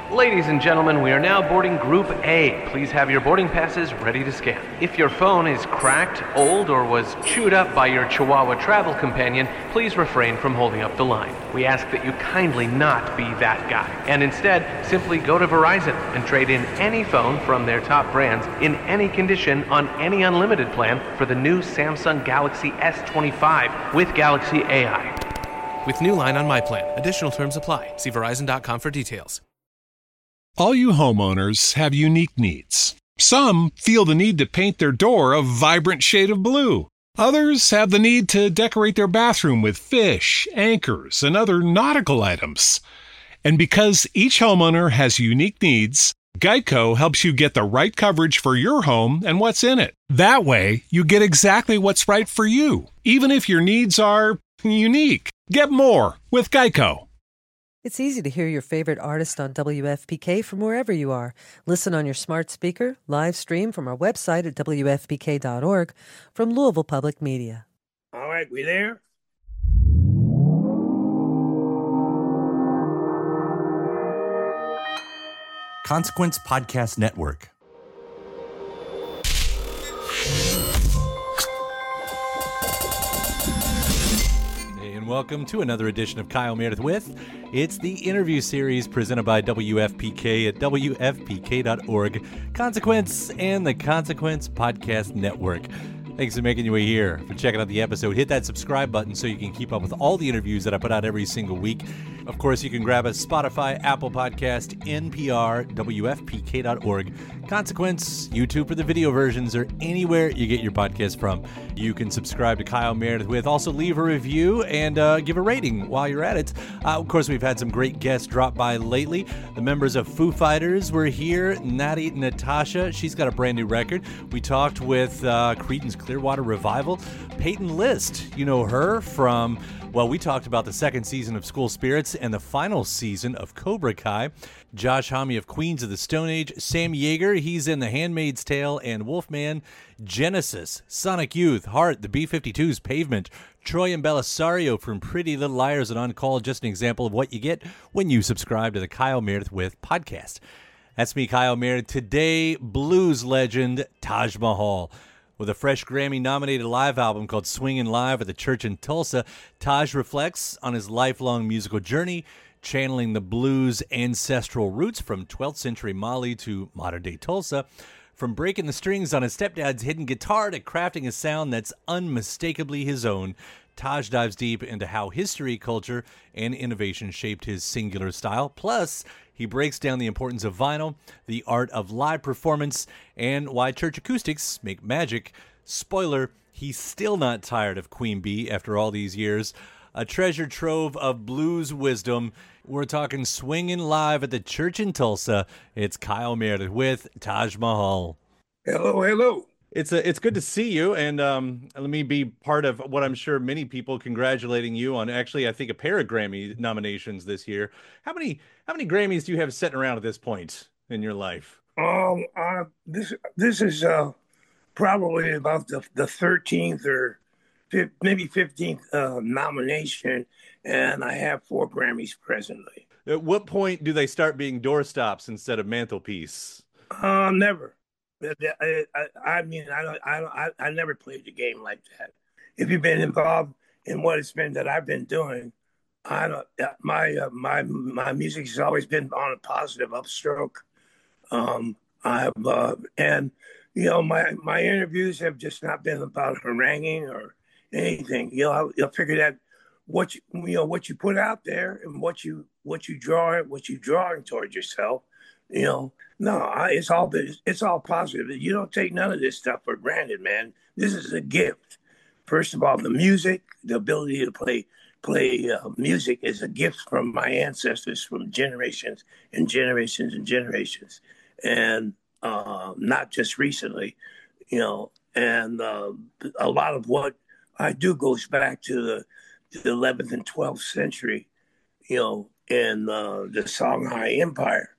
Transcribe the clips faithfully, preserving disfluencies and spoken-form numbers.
Ladies and gentlemen, we are now boarding Group A. Please have your boarding passes ready to scan. If your phone is cracked, old, or was chewed up by your Chihuahua travel companion, please refrain from holding up the line. We ask that you kindly not be that guy, and instead simply go to Verizon and trade in any phone from their top brands in any condition on any unlimited plan for the new Samsung Galaxy S twenty-five with Galaxy A I. With new line on my plan. Additional terms apply. See Verizon dot com for details. All you homeowners have unique needs. Some feel the need to paint their door a vibrant shade of blue. Others have the need to decorate their bathroom with fish, anchors, and other nautical items. And because each homeowner has unique needs, Geico helps you get the right coverage for your home and what's in it. That way, you get exactly what's right for you, even if your needs are unique. Get more with Geico. It's easy to hear your favorite artist on W F P K from wherever you are. Listen on your smart speaker, live stream from our website at W F P K dot org from Louisville Public Media. All right, we there? Consequence Podcast Network. Welcome to another edition of Kyle Meredith With. It's the interview series presented by W F P K at W F P K dot org, Consequence, and the Consequence Podcast Network. Thanks for making your way here, for checking out the episode. Hit that subscribe button so you can keep up with all the interviews that I put out every single week. Of course, you can grab us Spotify, Apple Podcast, N P R, W F P K dot org, Consequence, YouTube for the video versions, or anywhere you get your podcast from. You can subscribe to Kyle Meredith With. Also, leave a review and uh, give a rating while you're at it. Uh, of course, we've had some great guests drop by lately. The members of Foo Fighters were here. Natti Natasha, she's got a brand new record. We talked with uh, Creedence Clearwater Revival. Peyton List, you know her from... Well, we talked about the second season of School Spirits and the final season of Cobra Kai. Josh Homme of Queens of the Stone Age. Sam Yeager, he's in The Handmaid's Tale and Wolfman. Genesis, Sonic Youth, Heart, the B fifty-two's Pavement. Troy and Belisario from Pretty Little Liars and On Call. Just an example of what you get when you subscribe to the Kyle Meredith With podcast. That's me, Kyle Meredith. Today, blues legend Taj Mahal. With a fresh Grammy-nominated live album called Swingin' Live at the Church in Tulsa, Taj reflects on his lifelong musical journey, channeling the blues' ancestral roots from twelfth century Mali to modern-day Tulsa. From breaking the strings on his stepdad's hidden guitar to crafting a sound that's unmistakably his own, Taj dives deep into how history, culture, and innovation shaped his singular style. Plus, he breaks down the importance of vinyl, the art of live performance, and why church acoustics make magic. Spoiler, he's still not tired of Queen Bee after all these years. A treasure trove of blues wisdom. We're talking Swingin' Live at the Church in Tulsa. It's Kyle Meredith with Taj Mahal. Hello, hello. It's a, it's good to see you, and um, let me be part of what I'm sure many people congratulating you on. Actually, I think a pair of Grammy nominations this year. How many how many Grammys do you have sitting around at this point in your life? Um, uh, this this is uh probably about the the thirteenth or fifth, maybe fifteenth uh, nomination, and I have four Grammys presently. At what point do they start being doorstops instead of mantelpiece? Uh, never. I, I, I mean, I don't, I don't, I, I never played the game like that. If you've been involved in what it's been that I've been doing, I don't. My uh, my my music has always been on a positive upstroke. Um, I've uh, and you know my my interviews have just not been about haranguing or anything. You know, you'll figure that what you you know what you put out there and what you what you draw what you drawing towards yourself. You know, no, I, it's all it's all positive. You don't take none of this stuff for granted, man. This is a gift. First of all, the music, the ability to play play uh, music is a gift from my ancestors from generations and generations and generations, and uh, not just recently, you know. And uh, a lot of what I do goes back to the, to the eleventh and twelfth century, you know, in uh, the Songhai Empire.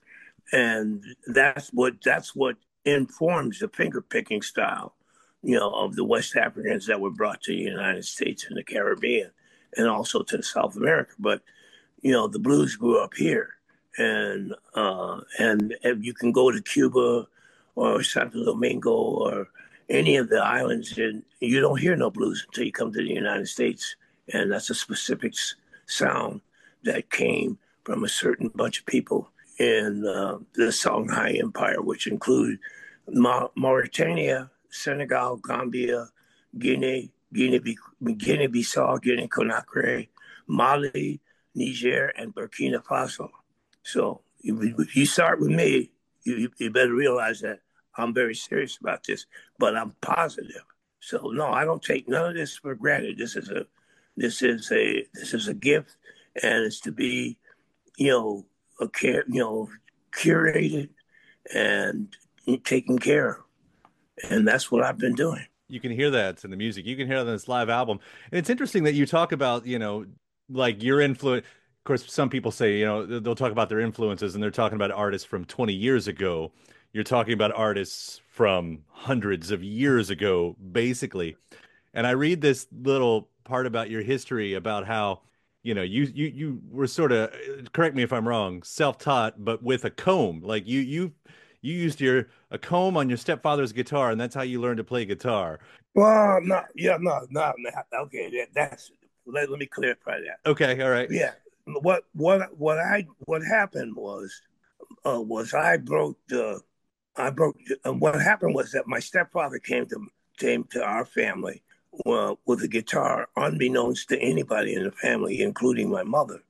And that's what that's what informs the finger picking style, you know, of the West Africans that were brought to the United States and the Caribbean, and also to South America. But you know, the blues grew up here, and uh, and and you can go to Cuba or Santo Domingo or any of the islands, and you don't hear no blues until you come to the United States, and that's a specific sound that came from a certain bunch of people in uh, the Songhai Empire, which include Ma- Mauritania, Senegal, Gambia, Guinea, Guinea-Bissau, Guinea-Conakry, Mali, Niger, and Burkina Faso. So if you start with me, you, you better realize that I'm very serious about this, but I'm positive. So no, I don't take none of this for granted. This is a, this is a, this is a gift, and it's to be, you know, a care, you know, curated and taken care of, and that's what I've been doing. You can hear that in the music. You can hear that in this live album. And it's interesting that you talk about, you know, like your influence. Of course, some people say, you know, they'll talk about their influences and they're talking about artists from twenty years ago. You're talking about artists from hundreds of years ago, basically. And I read this little part about your history about how, you know, you you you were sort of, correct me if I'm wrong, self-taught, but with a comb. Like you you you used your a comb on your stepfather's guitar, and that's how you learned to play guitar. Well, no, yeah, no, no, no. Okay, that, that's let, let me clarify that. Okay, all right. Yeah, what what what I what happened was uh, was I broke the I broke. Uh, what happened was that my stepfather came to came to our family uh, with a guitar, unbeknownst to anybody in the family, including my mother,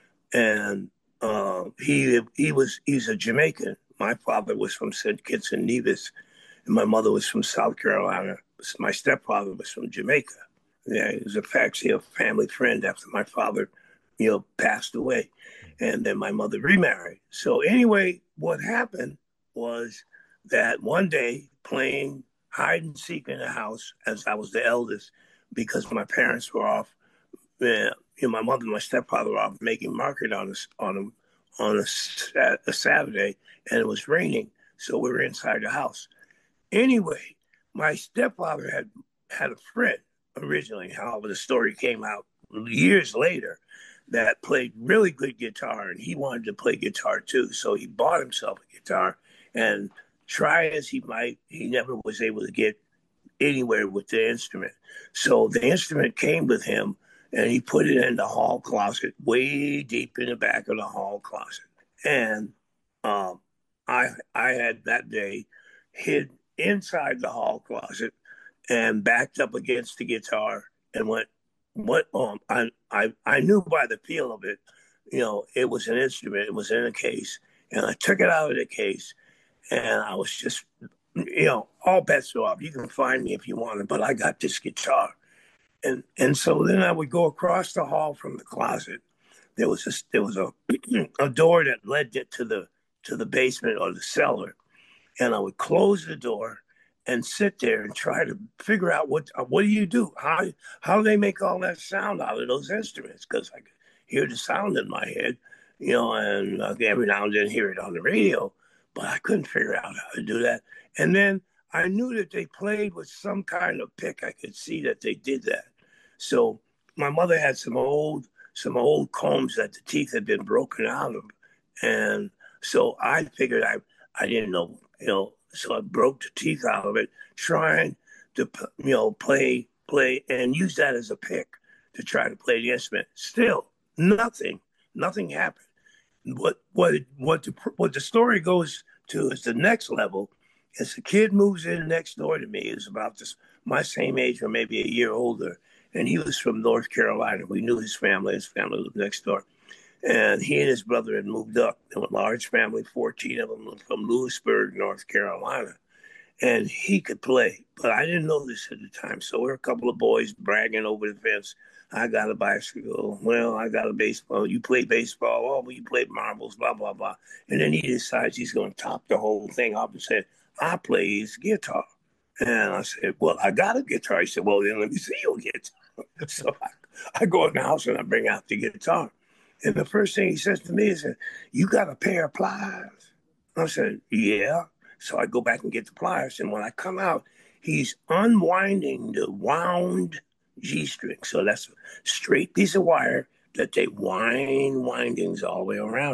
and uh, he he was he's a Jamaican. My father was from Saint Kitts and Nevis, and my mother was from South Carolina. My stepfather was from Jamaica. Yeah, he was actually a family friend after my father, you know, passed away, and then my mother remarried. So anyway, what happened was that one day, playing hide and seek in the house, as I was the eldest, because my parents were off, uh, you know, my mother and my stepfather were off making market on a, on a, on a, a Saturday, and it was raining, so we were inside the house. Anyway, my stepfather had had a friend originally, however, the story came out years later, that played really good guitar, and he wanted to play guitar too, so he bought himself a guitar, and try as he might, he never was able to get anywhere with the instrument. So the instrument came with him, and he put it in the hall closet, way deep in the back of the hall closet. And um, I I had that day hid inside the hall closet and backed up against the guitar and went, what? Um, I, I, I knew by the feel of it, you know, it was an instrument, it was in a case, and I took it out of the case. And I was just, you know, all bets are off. You can find me if you want it, but I got this guitar. And and so then I would go across the hall from the closet. There was a, there was a, a door that led to the to the basement or the cellar. And I would close the door and sit there and try to figure out what what do you do? How, how do they make all that sound out of those instruments? Because I could hear the sound in my head, you know, and uh, every now and then hear it on the radio. But I couldn't figure out how to do that. And then I knew that they played with some kind of pick. I could see that they did that. So my mother had some old some old combs that the teeth had been broken out of. And so I figured I I didn't know, you know, so I broke the teeth out of it, trying to, you know, play, play and use that as a pick to try to play the instrument. Still, nothing, nothing happened. What what what the what the story goes to is the next level. Is the kid moves in next door to me. He was about this, my same age or maybe a year older, and he was from North Carolina. We knew his family. His family lived next door, and he and his brother had moved up. They were a large family, fourteen of them from Lewisburg, North Carolina, and he could play, but I didn't know this at the time. So we're a couple of boys bragging over the fence. I got a bicycle. Well, I got a baseball. You play baseball. Oh, well, you play marbles, blah, blah, blah. And then he decides he's going to top the whole thing up and said, I play his guitar. And I said, well, I got a guitar. He said, well, then let me see your guitar. So I, I go in the house and I bring out the guitar. And the first thing he says to me is, you got a pair of pliers? I said, yeah. So I go back and get the pliers. And when I come out, he's unwinding the wound G-string. So that's a straight piece of wire that they wind windings all the way around it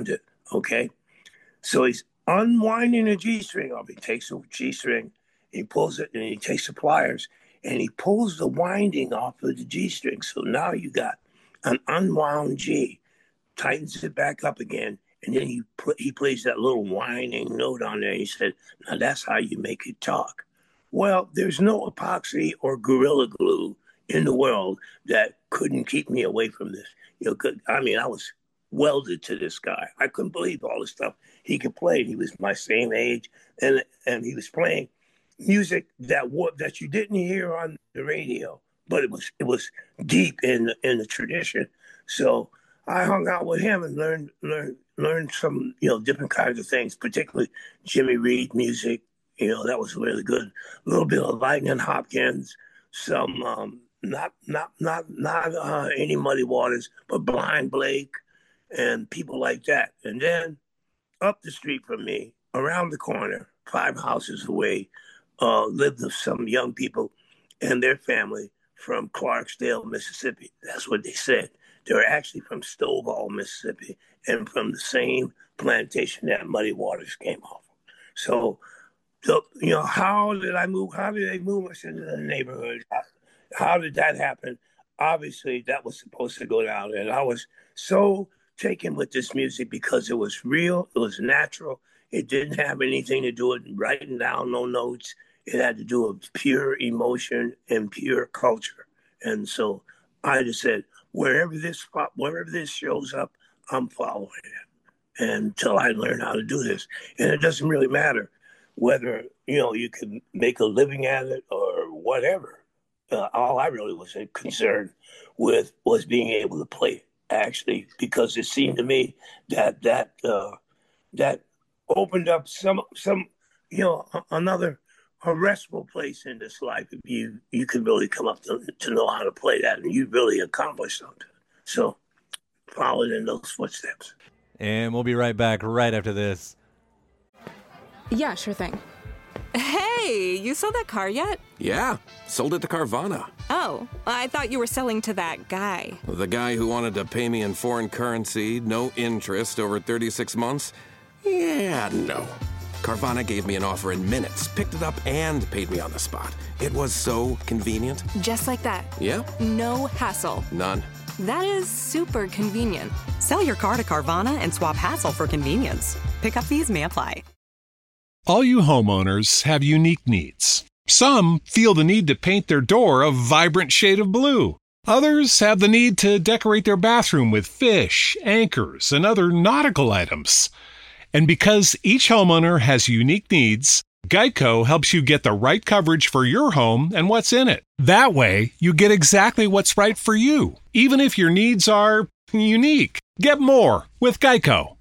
Okay. So he's unwinding a G string off. He takes a G string, he pulls it, and he takes the pliers and he pulls the winding off of the G string. So now you got an unwound G, tightens it back up again, and then he put, he plays that little whining note on there. He said, now that's how you make it talk. Well, there's no epoxy or Gorilla Glue in the world that couldn't keep me away from this. You know, could, I mean, I was welded to this guy. I couldn't believe all the stuff he could play. He was my same age, and and he was playing music that that you didn't hear on the radio, but it was it was deep in in the tradition. So I hung out with him and learned learned learned some you know different kinds of things, particularly Jimmy Reed music. You know, that was really good. A little bit of Lightning Hopkins, some um, not not not not uh, any Muddy Waters, but Blind Blake and people like that. And then up the street from me, around the corner, five houses away, uh, lived some young people and their family from Clarksdale, Mississippi. That's what they said. They were actually from Stovall, Mississippi, and from the same plantation that Muddy Waters came off. So, so you know, how did I move? How did they move us into the neighborhood? How, how did that happen? Obviously, that was supposed to go down, and I was so taken with this music because it was real, it was natural. It didn't have anything to do with writing down no notes. It had to do with pure emotion and pure culture. And so I just said, wherever this wherever this shows up, I'm following it until I learn how to do this. And it doesn't really matter whether, you know, you can make a living at it or whatever. Uh, all I really was concerned with was being able to play it, actually, because it seemed to me that that uh, that opened up some some you know another a restful place in this life if you you can really come up to, to know how to play that, and you really accomplish something. So following in those footsteps. And we'll be right back right after this. Yeah, sure thing. Hey, you sold that car yet? Yeah, sold it to Carvana. Oh, I thought you were selling to that guy. The guy who wanted to pay me in foreign currency, no interest, over thirty-six months? Yeah, no. Carvana gave me an offer in minutes, picked it up, and paid me on the spot. It was so convenient. Just like that. Yeah. No hassle. None. That is super convenient. Sell your car to Carvana and swap hassle for convenience. Pickup fees may apply. All you homeowners have unique needs. Some feel the need to paint their door a vibrant shade of blue. Others have the need to decorate their bathroom with fish, anchors, and other nautical items. And because each homeowner has unique needs, Geico helps you get the right coverage for your home and what's in it. That way, you get exactly what's right for you, even if your needs are unique. Get more with Geico.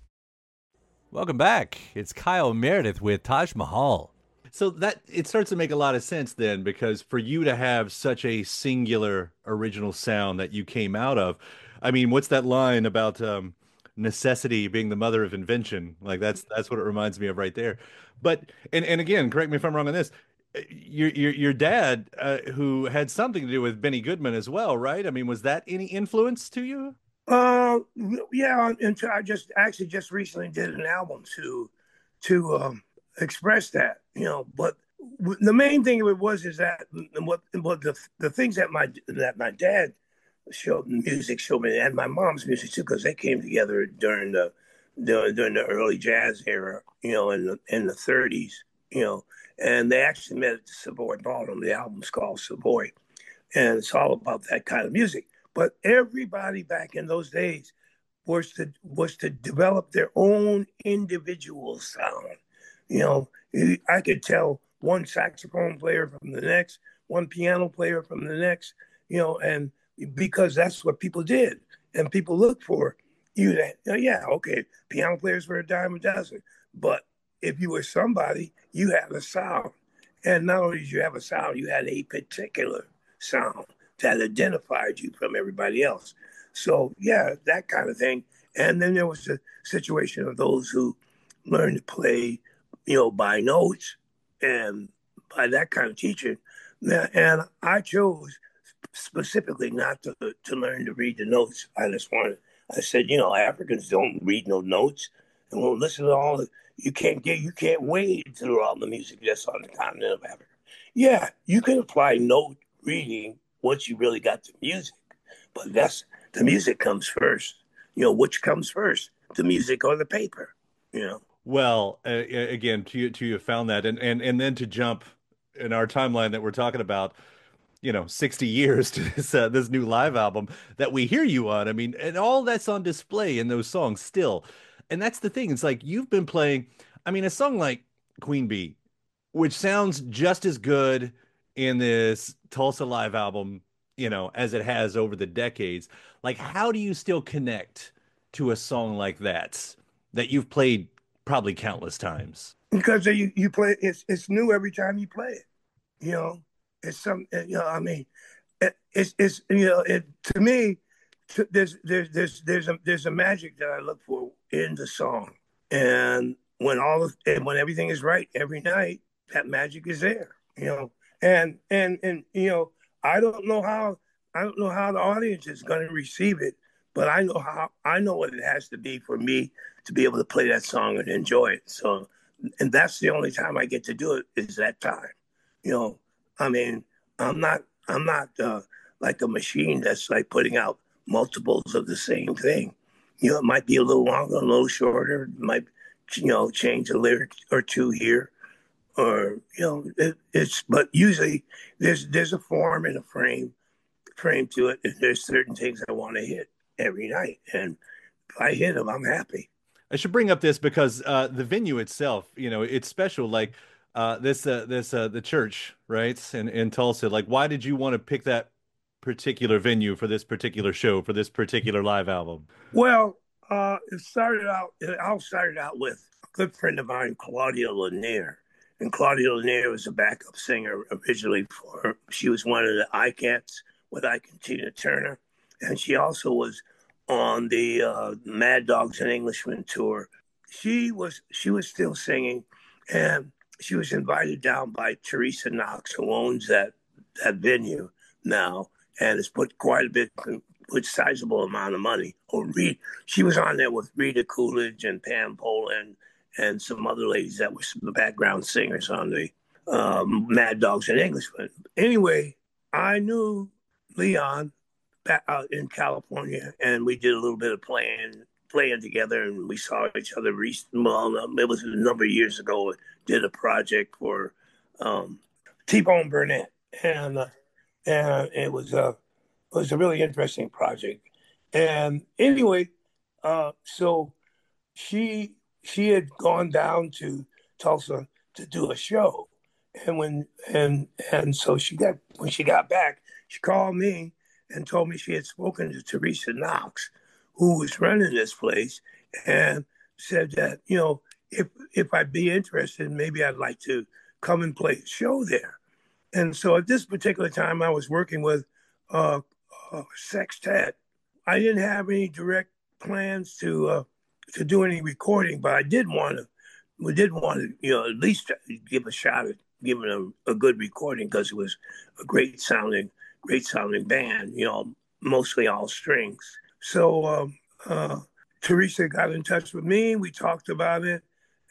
Welcome back. It's Kyle Meredith with Taj Mahal. So that it starts to make a lot of sense then, because for you to have such a singular original sound that you came out of, I mean, what's that line about um, necessity being the mother of invention? Like that's that's what it reminds me of right there. But and and again, correct me if I'm wrong on this. Your your your dad, uh, who had something to do with Benny Goodman as well, right? I mean, was that any influence to you? Uh, yeah, and I just actually just recently did an album to to um, express that, you know. But the main thing of it was is that what what the the things that my that my dad showed music showed me, and my mom's music too, because they came together during the, the during the early jazz era, you know, in the in the thirties, you know, and they actually met at the Savoy Ballroom. The album's called Savoy, and it's all about that kind of music. But everybody back in those days was to was to develop their own individual sound. You know, I could tell one saxophone player from the next, one piano player from the next, you know, and because that's what people did. And people looked for you to, yeah, okay, piano players were a dime a dozen. But if you were somebody, you had a sound. And not only did you have a sound, you had a particular sound that identified you from everybody else. So, yeah, that kind of thing. And then there was the situation of those who learned to play, you know, by notes and by that kind of teaching. And I chose specifically not to, to learn to read the notes. I just wanted, I said, you know, Africans don't read no notes. and we'll listen to all the. You can't get, you can't wade through all the music that's on the continent of Africa. Yeah, you can apply note reading once you really got the music, but that's the music comes first. You know, which comes first, the music or the paper? You know. Well, uh, again, to you, to you found that, and and and then to jump in our timeline that we're talking about, you know, sixty years to this uh, this new live album that we hear you on. I mean, and all that's on display in those songs still. And that's the thing. It's like you've been playing, I mean, a song like Queen Bee, which sounds just as good in this Tulsa live album, you know, as it has over the decades. Like, how do you still connect to a song like that that you've played probably countless times? Because you, you play it's it's new every time you play it. You know, it's some you know, I mean, it, it's it's you know, it to me to, there's there's there's there's a there's a magic that I look for in the song. And when all of and when everything is right every night, that magic is there, you know. And and and you know, I don't know how I don't know how the audience is going to receive it, but I know how I know what it has to be for me to be able to play that song and enjoy it. So, and that's the only time I get to do it is that time. You know, I mean, I'm not I'm not uh, like a machine that's like putting out multiples of the same thing. You know, it might be a little longer, a little shorter. It might, you know, change a lyric or two here, or you know, it, it's. But usually, there's there's a form and a frame, frame to it. And there's certain things I want to hit every night, and if I hit them, I'm happy. I should bring up this because uh, the venue itself, you know, it's special. Like uh, this, uh, this, uh, the church, right, in in Tulsa. Like, why did you want to pick that particular venue for this particular show, for this particular live album? Well, uh, it started out, it all started out with a good friend of mine, Claudia Lanier. And Claudia Lanier was a backup singer originally for, she was one of the I-Cats with Ike and Tina Turner. And she also was on the uh, Mad Dogs and Englishmen tour. She was, she was still singing, and she was invited down by Teresa Knox, who owns that, that venue now, and has put quite a bit, put sizable amount of money. Or Reed, she was on there with Rita Coolidge and Pam Poland and some other ladies that were some background singers on the um, Mad Dogs and Englishmen. Anyway, I knew Leon back out in California, and we did a little bit of playing, playing together, and we saw each other recently. Well, it was a number of years ago. Did a project for um, T-Bone Burnett, and. Uh, And it was a it was a really interesting project. And anyway, uh, so she she had gone down to Tulsa to do a show, and when and and so she got when she got back, she called me and told me she had spoken to Teresa Knox, who was running this place, and said that you know if if I'd be interested, maybe I'd like to come and play a show there. And so at this particular time, I was working with uh, a sextet. I didn't have any direct plans to uh, to do any recording, but I did want to. We did want to, you know, at least give a shot at giving a, a good recording because it was a great sounding, great sounding band. You know, mostly all strings. So um, uh, Teresa got in touch with me. We talked about it,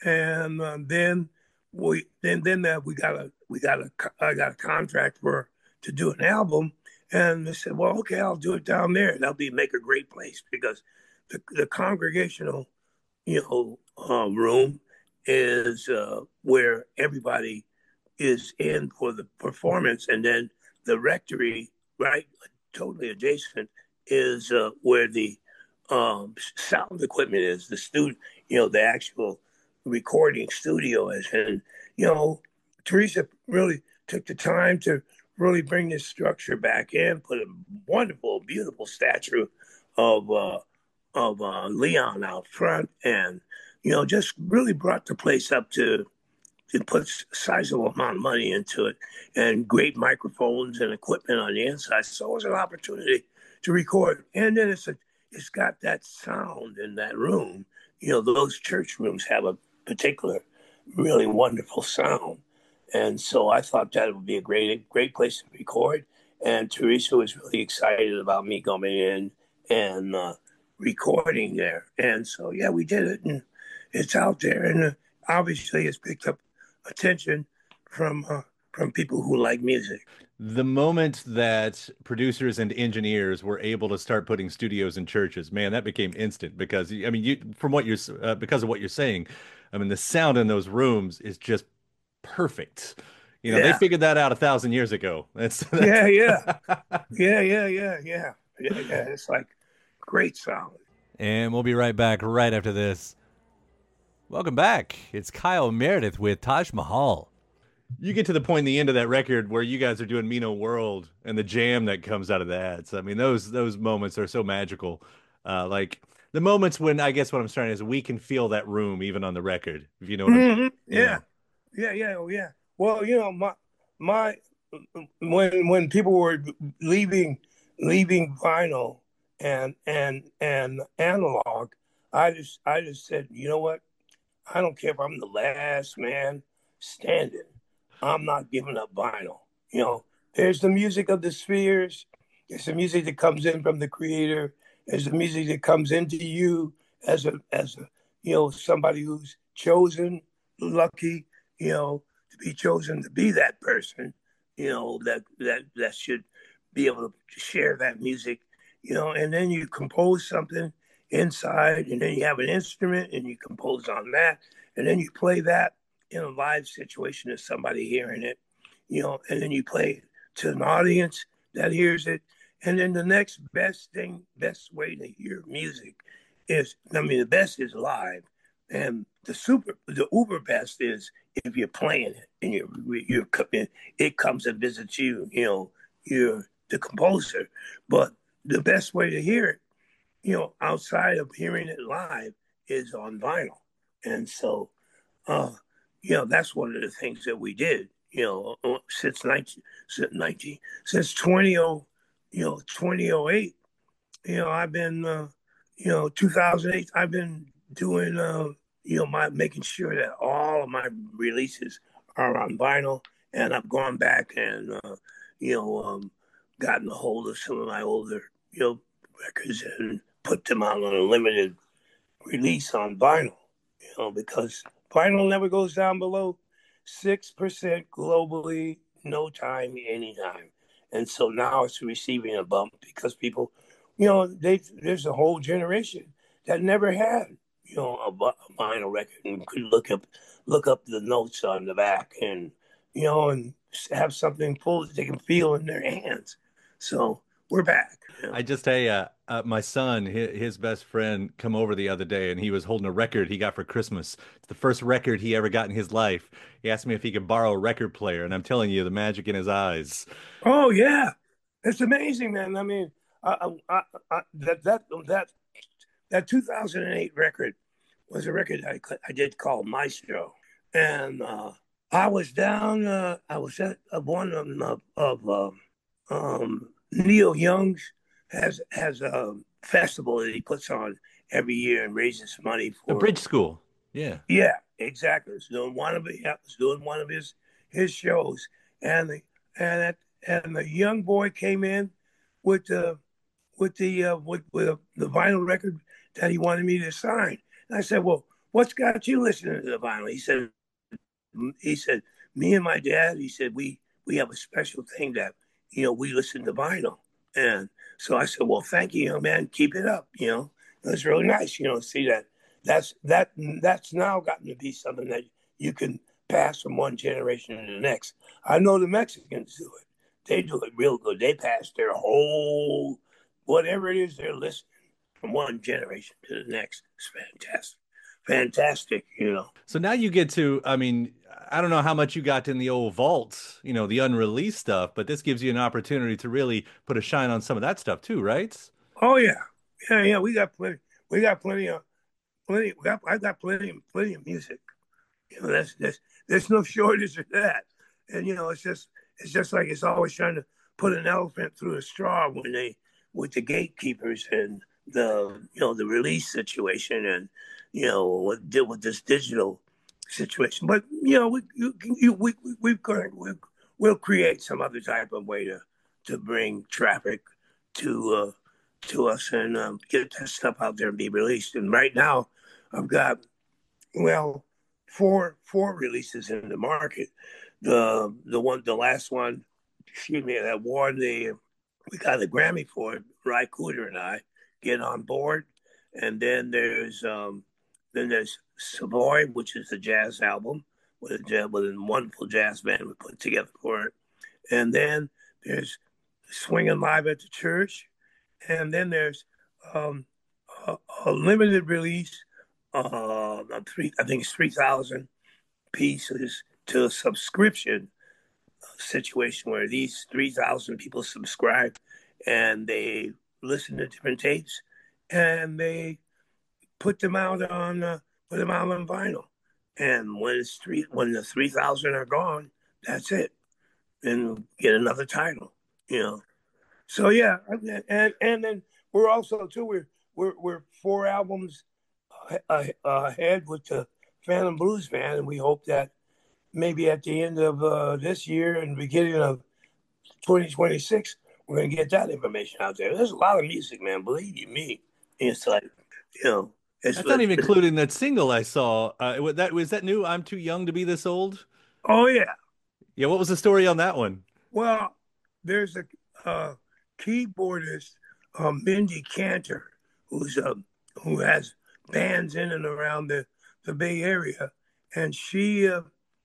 and uh, then. We then then that we got a we got a I got a contract for to do an album, and they said, well, okay, I'll do it down there. That'll be make a great place because the the congregational, you know, uh, room is uh, where everybody is in for the performance, and then the rectory, right, totally adjacent, is uh, where the um, sound equipment is. The studio, you know, the actual recording studio is. And you know, Teresa really took the time to really bring this structure back in, put a wonderful, beautiful statue of uh, of uh, Leon out front, and you know, just really brought the place up to to put a sizable amount of money into it, and great microphones and equipment on the inside. So it was an opportunity to record, and then it's a it's got that sound in that room. You know, those church rooms have a particular, really wonderful sound. And so I thought that would be a great, great place to record. And Teresa was really excited about me coming in and uh, recording there. And so, yeah, we did it. And, it's out there, and uh, obviously it's picked up attention from uh, from people who like music. The moment that producers and engineers were able to start putting studios in churches, man, that became instant because I mean, you from what you're uh, because of what you're saying, I mean, the sound in those rooms is just perfect. You know, Yeah. they figured that out a thousand years ago. That's, that's... Yeah, yeah, yeah, yeah, yeah, yeah, yeah, yeah. It's like great sound. And we'll be right back right after this. Welcome back. It's Kyle Meredith with Taj Mahal. You get to the point in the end of that record where you guys are doing Me No World and the jam that comes out of that. So, I mean, those those moments are so magical. Uh, like the moments when I guess what I'm saying is we can feel that room even on the record. If you know what Mhm. I mean. Yeah, yeah, yeah, oh, yeah. Well, you know, my my when when people were leaving leaving vinyl and and and analog, I just I just said, you know what? I don't care if I'm the last man standing. I'm not giving up vinyl. You know, there's the music of the spheres. There's the music that comes in from the creator. There's the music that comes into you as a as a you know somebody who's chosen, lucky, you know, to be chosen to be that person. You know that that that should be able to share that music. You know, and then you compose something inside, and then you have an instrument, and you compose on that, and then you play that in a live situation to somebody hearing it, you know, and then you play it to an audience that hears it. And then the next best thing, best way to hear music is, I mean, the best is live. And the super, the uber best is if you're playing it and you're, you're, it comes and visits you, you know, you're the composer. But the best way to hear it, you know, outside of hearing it live is on vinyl. And so, uh, you know, that's one of the things that we did, you know, since nineteen, since nineteen, since twenty oh, you know, twenty oh eight, you know, I've been, uh, you know, two thousand eight, I've been doing, uh, you know, my making sure that all of my releases are on vinyl, and I've gone back and, uh, you know, um, gotten a hold of some of my older, you know, records and put them out on a limited release on vinyl, you know, because vinyl never goes down below six percent globally, no time, anytime. And so now it's receiving a bump because people, you know, they there's a whole generation that never had, you know, a, a vinyl record and could look up look up the notes on the back and, you know, and have something full that they can feel in their hands. So we're back. You know? I just hey, uh, uh, my son, his, his best friend, come over the other day, and he was holding a record he got for Christmas. It's the first record he ever got in his life. He asked me if he could borrow a record player, and I'm telling you, the magic in his eyes. Oh yeah, it's amazing, man. I mean, I, I, I, that that that that two thousand eight record was a record I I did called Maestro, and uh, I was down. Uh, I was at one of of uh, um, Neil Young's has has a festival that he puts on every year and raises money for the Bridge School. Yeah, yeah, exactly. It's doing one of it. Yeah, it's doing one of his his shows, and the and that and the young boy came in with the with the uh, with, with the vinyl record that he wanted me to sign. And I said, "Well, what's got you listening to the vinyl?" He said, "He said me and my dad. He said we we have a special thing that you know we listen to vinyl." And so I said, "Well, thank you, young man. Keep it up." You know, it was really nice. You know, to see that that's that that's now gotten to be something that you can pass from one generation to the next. I know the Mexicans do it. They do it real good. They pass their whole, whatever it is they're listening from one generation to the next. It's fantastic. Fantastic, you know. So now you get to, I mean, I don't know how much you got in the old vault, you know, the unreleased stuff, but this gives you an opportunity to really put a shine on some of that stuff too, right? Oh yeah. Yeah, yeah. We got plenty. We got plenty of, plenty. We got, I got plenty, plenty of music. You know, that's, that's, there's no shortage of that. And, you know, it's just, it's just like it's always trying to put an elephant through a straw when they, with the gatekeepers and the, you know, the release situation and, you know, what deal with this digital situation. But, you know, we, you, you, we, we, we've got, we, we'll create some other type of way to, to bring traffic to, uh, to us and um, get that stuff out there and be released. And right now I've got, well, four four releases in the market. The the one, the last one, excuse me, that won the, we got a Grammy for it. Ry Cooder and I get on board, and then there's um, then there's Savoy, which is a jazz album with a with a wonderful jazz band we put together for it, and then there's Swinging Live at the Church, and then there's um, a, a limited release. Uh, three, I think it's three thousand pieces to a subscription situation where these three thousand people subscribe and they listen to different tapes and they put them out on uh, put them out on vinyl. And when it's three, when the three thousand are gone, that's it. And get another title, you know. So yeah, and and then we're also too we're we're we're four albums ahead with the Phantom Blues Band, and we hope that maybe at the end of uh, this year and beginning of twenty twenty-six, we're going to get that information out there. There's a lot of music, man. Believe you me. It's like, you know. It's That's not even including that single I saw. Uh, that was that new I'm Too Young to Be This Old? Oh, yeah. Yeah, what was the story on that one? Well, there's a uh, keyboardist, uh, Mindy Cantor, who's uh, who has bands in and around the, the Bay Area. And she uh,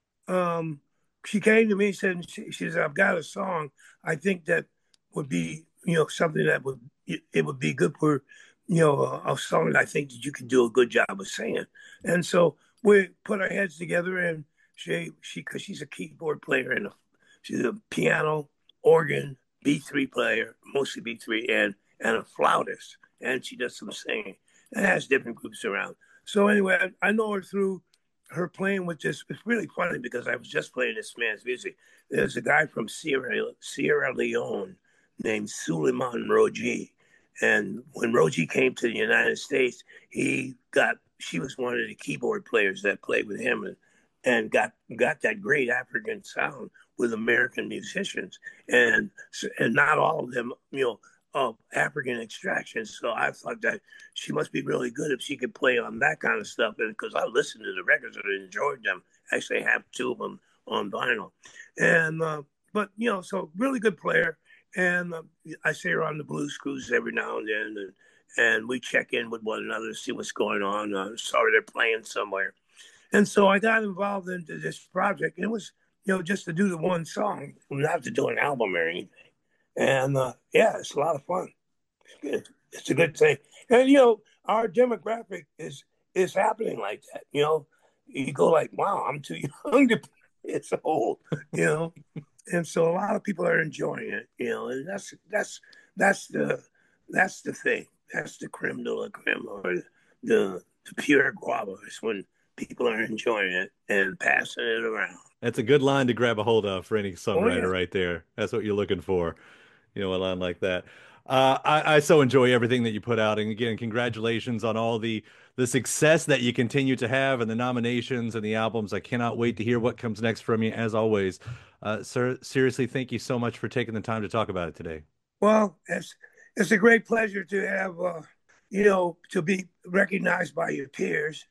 um, she came to me and said, she, she said, I've got a song I think that would be, you know, something that would, it would be good for, you know, a, a song that I think that you could do a good job of singing. And so we put our heads together, and she, she, cause she's a keyboard player and a, she's a piano, organ, B three player, mostly B three, and, and a flautist. And she does some singing and has different groups around. So anyway, I, I know her through her playing with this. It's really funny because I was just playing this man's music. There's a guy from Sierra, Sierra Leone named Suleiman Roji. And when Roji came to the United States, he got, she was one of the keyboard players that played with him and, and got got that great African sound with American musicians. And and not all of them, you know, of African extraction. So I thought that she must be really good if she could play on that kind of stuff. And because I listened to the records and enjoyed them. Actually, I have two of them on vinyl. And, uh, but, you know, so really good player. And uh, I see her on the Blues Cruise every now and then. And, and we check in with one another to see what's going on. Uh, sorry, they're playing somewhere. And so I got involved into this project. And it was, you know, just to do the one song, not to do an album or anything. And uh, yeah, it's a lot of fun. It's, it's a good thing. And, you know, our demographic is is happening like that. You know, you go like, wow, I'm too young to play. It's old, you know. And so a lot of people are enjoying it, you know, and that's that's that's the that's the thing. That's the creme de la creme, or the the pure guava, is when people are enjoying it and passing it around. That's a good line to grab a hold of for any songwriter, oh, yeah. right there. That's what you're looking for, you know, a line like that. Uh, I, I so enjoy everything that you put out, and again, congratulations on all the the success that you continue to have, and the nominations and the albums. I cannot wait to hear what comes next from you, as always. Uh, sir, seriously, thank you so much for taking the time to talk about it today. Well, it's it's a great pleasure to have, uh, you know, to be recognized by your peers,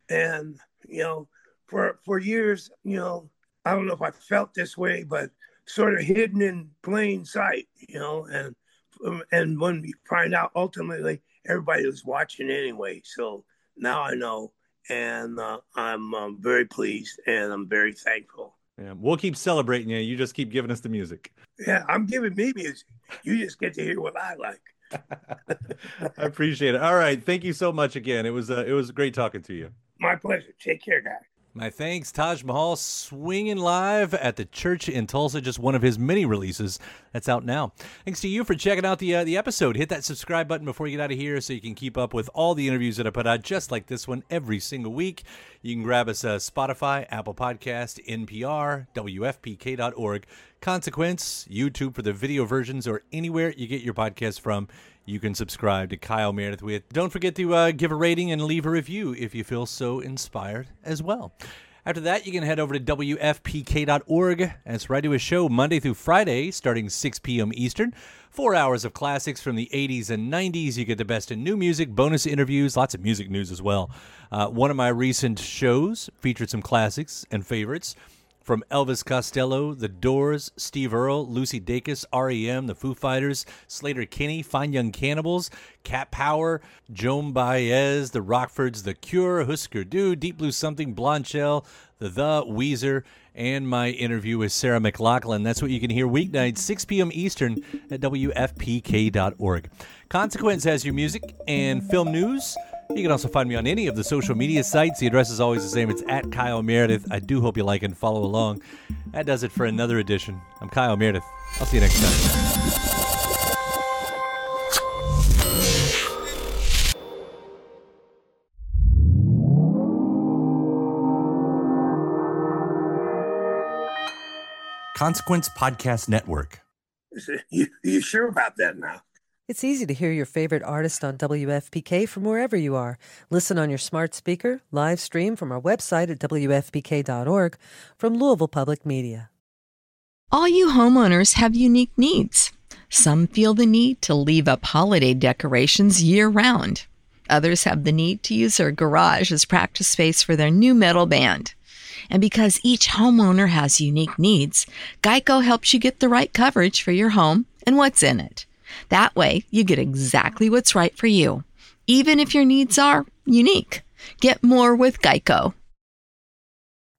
and you know, for for years, you know, I don't know if I felt this way, but sort of hidden in plain sight, you know, and. And when we find out, ultimately, everybody was watching anyway. So now I know, and uh, I'm um, very pleased, and I'm very thankful. Yeah, we'll keep celebrating you. You just keep giving us the music. Yeah, I'm giving me music. You just get to hear what I like. I appreciate it. All right, thank you so much again. It was uh, it was great talking to you. My pleasure. Take care, guys. My thanks, Taj Mahal, swinging live at the church in Tulsa, just one of his many releases that's out now. Thanks to you for checking out the uh, the episode. Hit that subscribe button before you get out of here so you can keep up with all the interviews that I put out, just like this one, every single week. You can grab us uh, Spotify, Apple Podcast, N P R, W F P K dot org, Consequence, YouTube for the video versions, or anywhere you get your podcast from. You can subscribe to Kyle Meredith with. Don't forget to uh, give a rating and leave a review if you feel so inspired as well. After that, you can head over to W F P K dot org and it's right to a show Monday through Friday starting six p.m. Eastern. Four hours of classics from the eighties and nineties. You get the best in new music, bonus interviews, lots of music news as well. Uh, one of my recent shows featured some classics and favorites from Elvis Costello, The Doors, Steve Earle, Lucy Dacus, R E M, The Foo Fighters, Sleater-Kinney, Fine Young Cannibals, Cat Power, Joan Baez, The Rockfords, The Cure, Husker Du, Deep Blue Something, Blondshell, The The, Weezer, and my interview with Sarah McLachlan. That's what you can hear weeknights, six p.m. Eastern at W F P K dot org. Consequence has your music and film news. You can also find me on any of the social media sites. The address is always the same. It's at Kyle Meredith. I do hope you like and follow along. That does it for another edition. I'm Kyle Meredith. I'll see you next time. Consequence Podcast Network. You, you sure about that now? It's easy to hear your favorite artist on W F P K from wherever you are. Listen on your smart speaker, live stream from our website at W F P K dot org, from Louisville Public Media. All you homeowners have unique needs. Some feel the need to leave up holiday decorations year-round. Others have the need to use their garage as practice space for their new metal band. And because each homeowner has unique needs, Geico helps you get the right coverage for your home and what's in it. That way, you get exactly what's right for you, even if your needs are unique. Get more with Geico.